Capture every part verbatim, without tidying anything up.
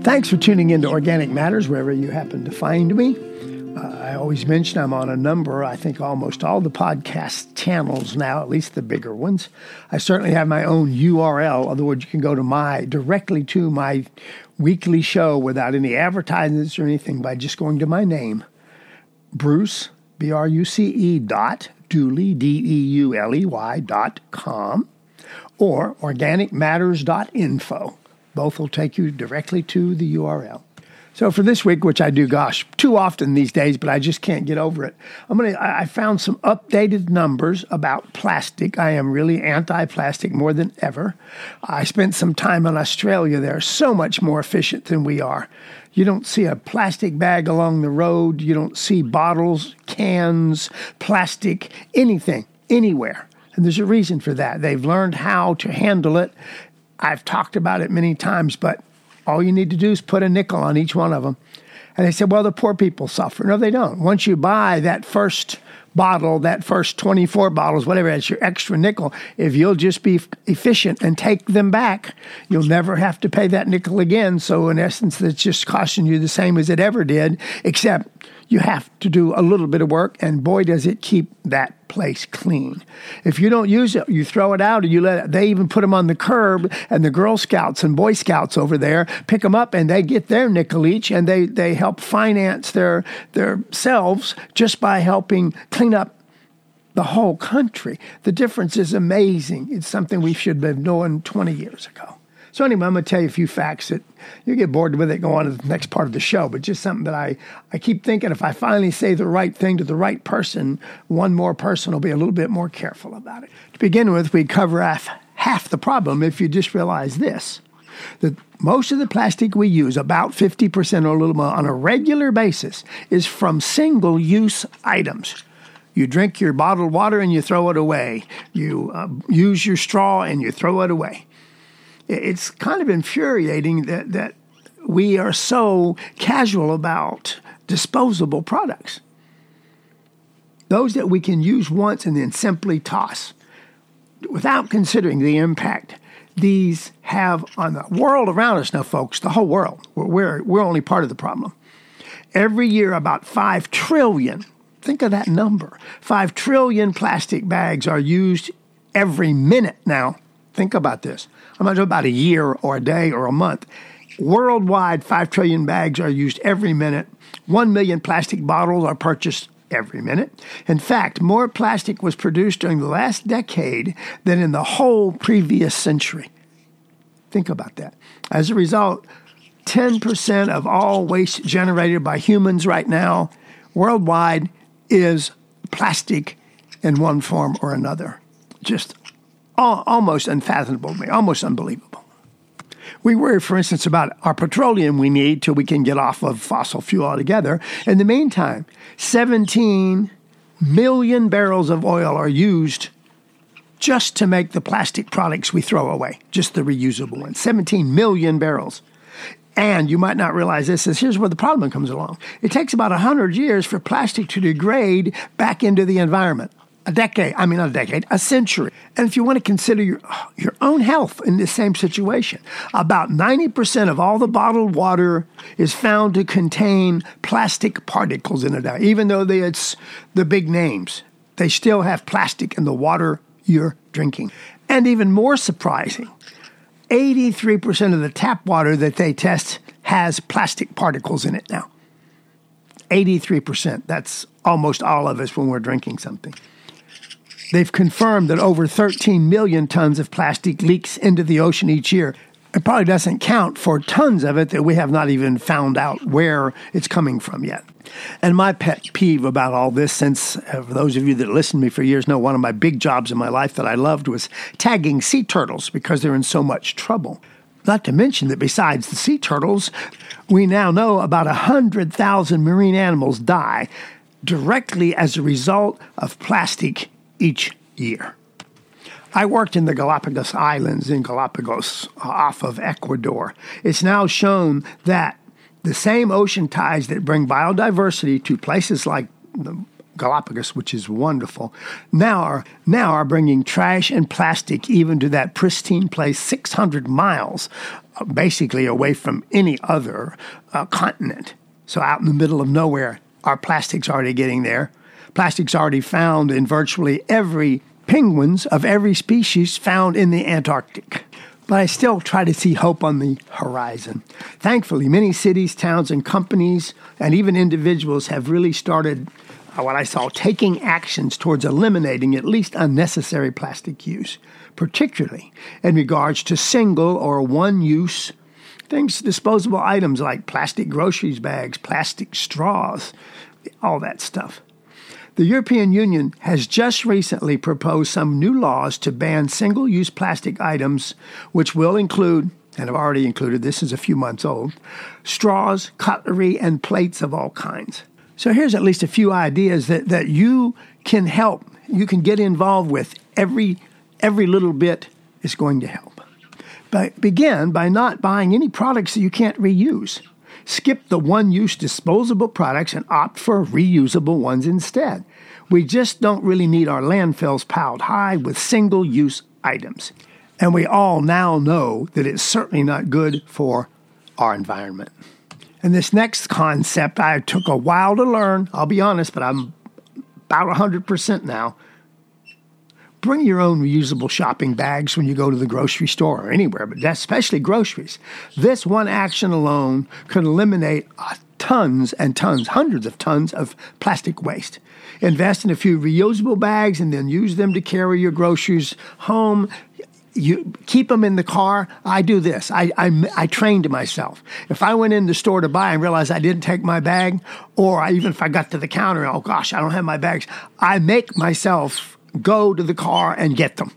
Thanks for tuning in to Organic Matters, wherever you happen to find me. Uh, I always mention I'm on a number, I think almost all the podcast channels now, at least the bigger ones. I certainly have my own U R L. In other words, you can go to my, directly to my weekly show without any advertisements or anything by just going to my name, Bruce, B R U C E dot, Dooley, D E U L E Y dot com, or organic matters dot info. Both will take you directly to the U R L. So for this week, which I do, gosh, too often these days, but I just can't get over it. I'm gonna. I found some updated numbers about plastic. I am really anti-plastic more than ever. I spent some time in Australia. They're so much more efficient than we are. You don't see a plastic bag along the road. You don't see bottles, cans, plastic, anything, anywhere. And there's a reason for that. They've learned how to handle it. I've talked about it many times, but all you need to do is put a nickel on each one of them. And they said, well, the poor people suffer. No, they don't. Once you buy that first bottle, that first twenty-four bottles, whatever, that's your extra nickel, if you'll just be efficient and take them back, you'll never have to pay that nickel again. So in essence, it's just costing you the same as it ever did, except you have to do a little bit of work, and boy, does it keep that place clean. If you don't use it, you throw it out, or you let it, they even put them on the curb, and the Girl Scouts and Boy Scouts over there pick them up, and they get their nickel each, and they, they help finance their their selves just by helping clean up the whole country. The difference is amazing. It's something we should have known twenty years ago. So anyway, I'm going to tell you a few facts that you get bored with it, go on to the next part of the show, but just something that I, I keep thinking if I finally say the right thing to the right person, one more person will be a little bit more careful about it. To begin with, we cover half, half the problem if you just realize this, that most of the plastic we use, about fifty percent or a little more on a regular basis, is from single-use items. You drink your bottled water and you throw it away. You uh, use your straw and you throw it away. It's kind of infuriating that, that we are so casual about disposable products. Those that we can use once and then simply toss, without considering the impact these have on the world around us now, folks, the whole world. We're, we're only part of the problem. Every year, about five trillion, think of that number, five trillion plastic bags are used every minute now. Think about this. I'm not talking about a year or a day or a month. Worldwide, five trillion bags are used every minute. One million plastic bottles are purchased every minute. In fact, more plastic was produced during the last decade than in the whole previous century. Think about that. As a result, ten percent of all waste generated by humans right now worldwide is plastic in one form or another. Just almost unfathomable to me, almost unbelievable. We worry, for instance, about our petroleum we need till we can get off of fossil fuel altogether. In the meantime, seventeen million barrels of oil are used just to make the plastic products we throw away, just the reusable ones, seventeen million barrels. And you might not realize this, is here's where the problem comes along. It takes about one hundred years for plastic to degrade back into the environment. A decade, I mean not a decade, a century. And if you want to consider your your own health in this same situation, about ninety percent of all the bottled water is found to contain plastic particles in it now. Even though they, it's the big names, they still have plastic in the water you're drinking. And even more surprising, eighty-three percent of the tap water that they test has plastic particles in it now. eighty-three percent. That's almost all of us when we're drinking something. They've confirmed that over thirteen million tons of plastic leaks into the ocean each year. It probably doesn't count for tons of it that we have not even found out where it's coming from yet. And my pet peeve about all this, since uh, for those of you that listened to me for years know one of my big jobs in my life that I loved was tagging sea turtles because they're in so much trouble. Not to mention that besides the sea turtles, we now know about one hundred thousand marine animals die directly as a result of plastic each year. I worked in the Galapagos Islands in Galapagos off of Ecuador. It's now shown that the same ocean tides that bring biodiversity to places like the Galapagos, which is wonderful, now are now are bringing trash and plastic even to that pristine place six hundred miles basically away from any other uh, continent. So out in the middle of nowhere, our plastic's already getting there. Plastic's already found in virtually every penguins of every species found in the Antarctic. But I still try to see hope on the horizon. Thankfully, many cities, towns, and companies, and even individuals have really started, uh, what I saw, taking actions towards eliminating at least unnecessary plastic use, particularly in regards to single or one-use things, disposable items like plastic groceries bags, plastic straws, all that stuff. The European Union has just recently proposed some new laws to ban single-use plastic items, which will include, and have already included, this is a few months old, straws, cutlery, and plates of all kinds. So here's at least a few ideas that, that you can help, you can get involved with. Every, every little bit is going to help. But begin by not buying any products that you can't reuse. Skip the one-use disposable products and opt for reusable ones instead. We just don't really need our landfills piled high with single-use items. And we all now know that it's certainly not good for our environment. And this next concept, I took a while to learn, I'll be honest, but I'm about one hundred percent now. Bring your own reusable shopping bags when you go to the grocery store or anywhere, but especially groceries. This one action alone could eliminate uh, tons and tons, hundreds of tons of plastic waste. Invest in a few reusable bags and then use them to carry your groceries home. You keep them in the car. I do this. I, I, I trained myself. If I went in the store to buy and realized I didn't take my bag, or I, even if I got to the counter, oh gosh, I don't have my bags, I make myself go to the car and get them.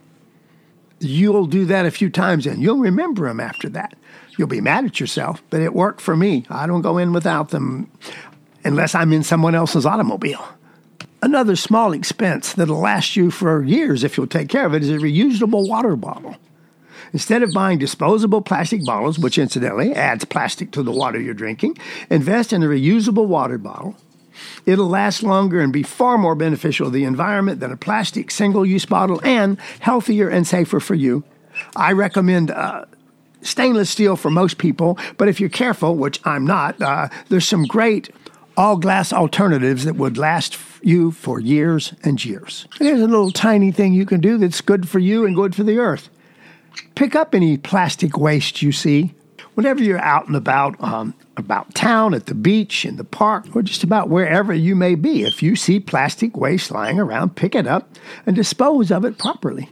You'll do that a few times and you'll remember them after that. You'll be mad at yourself, but it worked for me. I don't go in without them unless I'm in someone else's automobile. Another small expense that'll last you for years if you'll take care of it is a reusable water bottle. Instead of buying disposable plastic bottles, which incidentally adds plastic to the water you're drinking, invest in a reusable water bottle. It'll last longer and be far more beneficial to the environment than a plastic single-use bottle, and healthier and safer for you. I recommend uh, stainless steel for most people, but if you're careful, which I'm not, uh, there's some great all-glass alternatives that would last you for years and years. There's a little tiny thing you can do that's good for you and good for the earth. Pick up any plastic waste you see. Whenever you're out and about, um, about town, at the beach, in the park, or just about wherever you may be, if you see plastic waste lying around, pick it up and dispose of it properly.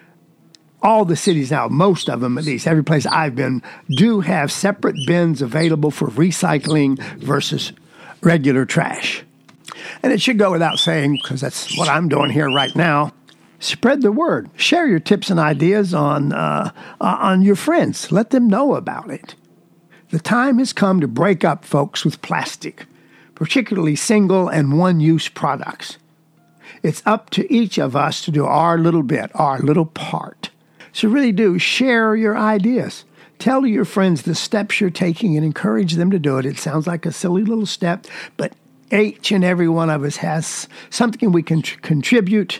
All the cities now, most of them at least, every place I've been, do have separate bins available for recycling versus regular trash. And it should go without saying, because that's what I'm doing here right now, spread the word. Share your tips and ideas on uh, uh, on your friends. Let them know about it. The time has come to break up, folks, with plastic, particularly single and one-use products. It's up to each of us to do our little bit, our little part. So really do share your ideas. Tell your friends the steps you're taking and encourage them to do it. It sounds like a silly little step, but each and every one of us has something we can tr- contribute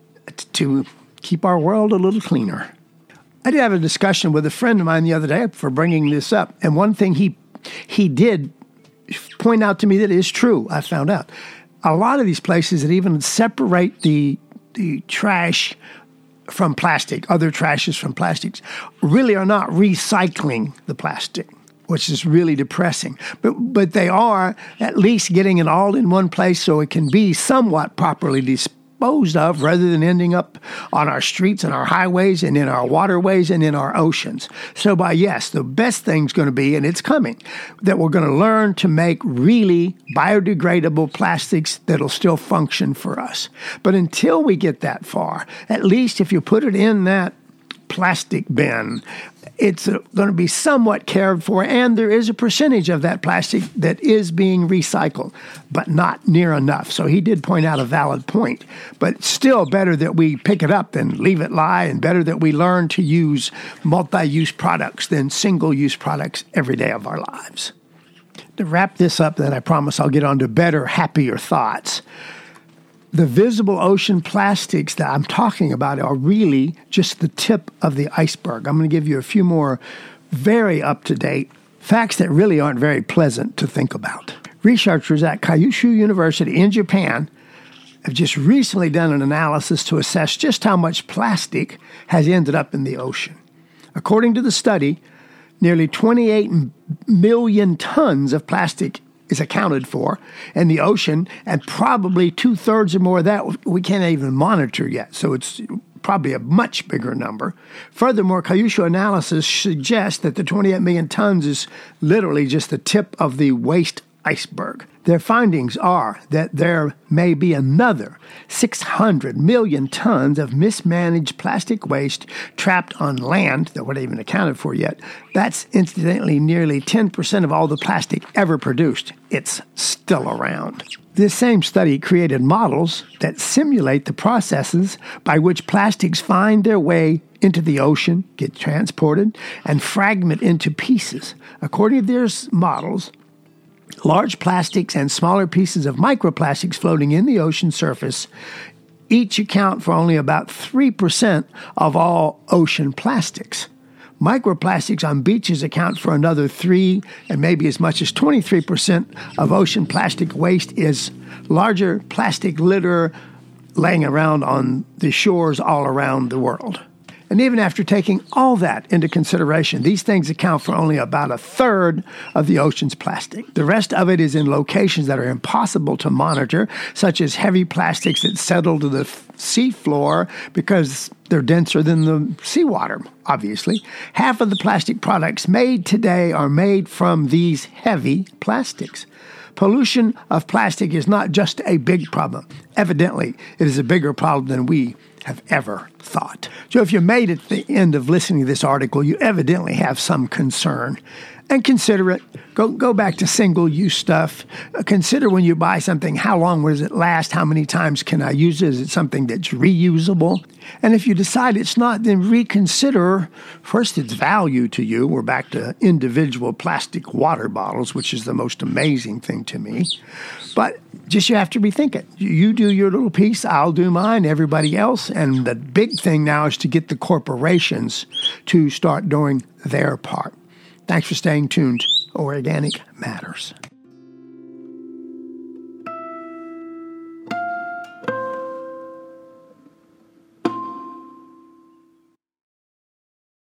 to keep our world a little cleaner. I did have a discussion with a friend of mine the other day for bringing this up, and one thing he he did point out to me that is true, I found out. A lot of these places that even separate the the trash from plastic, other trashes from plastics, really are not recycling the plastic, which is really depressing. But but they are at least getting it all in one place so it can be somewhat properly disposed of, rather than ending up on our streets and our highways and in our waterways and in our oceans. So by yes, the best thing's going to be, and it's coming, that we're going to learn to make really biodegradable plastics that'll still function for us. But until we get that far, at least if you put it in that plastic bin, it's going to be somewhat cared for, and there is a percentage of that plastic that is being recycled, but not near enough. So he did point out a valid point, but still better that we pick it up than leave it lie, and better that we learn to use multi-use products than single-use products every day of our lives. To wrap this up, then I promise I'll get on to better, happier thoughts. The visible ocean plastics that I'm talking about are really just the tip of the iceberg. I'm going to give you a few more very up-to-date, facts that really aren't very pleasant to think about. Researchers at Kyushu University in Japan have just recently done an analysis to assess just how much plastic has ended up in the ocean. According to the study, nearly twenty-eight million tons of plastic is accounted for in the ocean, and probably two-thirds or more of that we can't even monitor yet. So it's probably a much bigger number. Furthermore, Kyushu analysis suggests that the twenty-eight million tons is literally just the tip of the waste iceberg. Their findings are that there may be another six hundred million tons of mismanaged plastic waste trapped on land that weren't even accounted for yet. That's incidentally nearly ten percent of all the plastic ever produced. It's still around. This same study created models that simulate the processes by which plastics find their way into the ocean, get transported, and fragment into pieces. According to their models, large plastics and smaller pieces of microplastics floating in the ocean surface each account for only about three percent of all ocean plastics. Microplastics on beaches account for another three and maybe as much as twenty-three percent of ocean plastic waste is larger plastic litter laying around on the shores all around the world. And even after taking all that into consideration, these things account for only about a third of the ocean's plastic. The rest of it is in locations that are impossible to monitor, such as heavy plastics that settle to the sea floor because they're denser than the seawater, obviously. Half of the plastic products made today are made from these heavy plastics. Pollution of plastic is not just a big problem. Evidently, it is a bigger problem than we have ever thought. So if you made it to the end of listening to this article, you evidently have some concern. And consider it. Go go back to single-use stuff. Uh, consider when you buy something, how long does it last? How many times can I use it? Is it something that's reusable? And if you decide it's not, then reconsider first its value to you. We're back to individual plastic water bottles, which is the most amazing thing to me. But just you have to rethink it. You do your little piece, I'll do mine, everybody else. And the big thing now is to get the corporations to start doing their part. Thanks for staying tuned. Organic Matters.